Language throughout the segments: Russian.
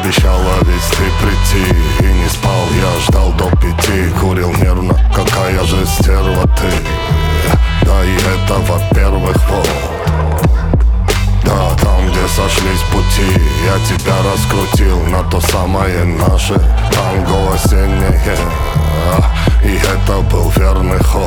Обещала ведь ты прийти, и не спал, я ждал до 5. Курил нервно, какая же стерва ты. Да и это во-первых, вот. Да, там, где сошлись пути, я тебя раскрутил на то самое наше танго осеннее. И это был верный ход.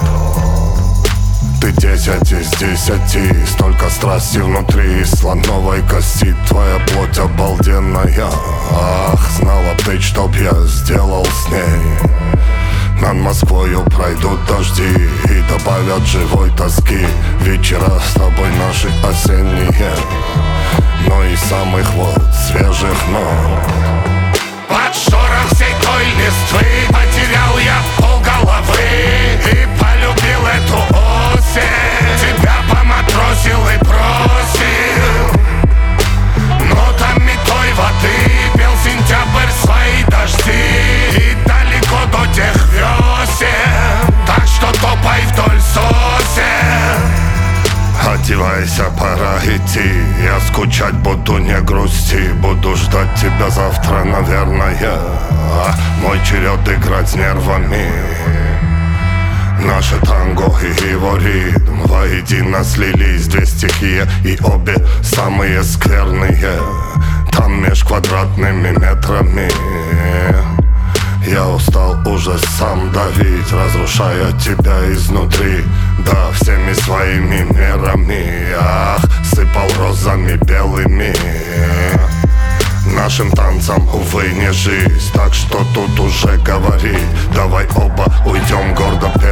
Ты 10 из 10, столько страсти внутри из слоновой кости. Твоя плоть обалденная. Ах, знала ты, чтоб я сделал с ней. Над Москвою пройдут дожди и добавят живой тоски. Вечера с тобой наши осенние, но и самых вот свежих нот. Под шорох всей той листвы потерял я полголовы и полюбил эту осень. Тебя поматросил и бросил, но там и той воды пел сентябрь свои дожди. И далеко до тех весен, так что топай вдоль сосен. Одевайся, пора идти. Я скучать буду, не грусти. Буду ждать тебя завтра, наверное. Мой черед играть с нервами. Наше танго и его ритм воедино слились. Две стихии и обе самые скверные. Там меж квадратными метрами. Я устал уже сам давить, разрушая тебя изнутри. Да, всеми своими мерами. Ах, сыпал розами белыми. Нашим танцам, увы, не жизнь. Так что тут уже говори. Давай оба уйдем гордо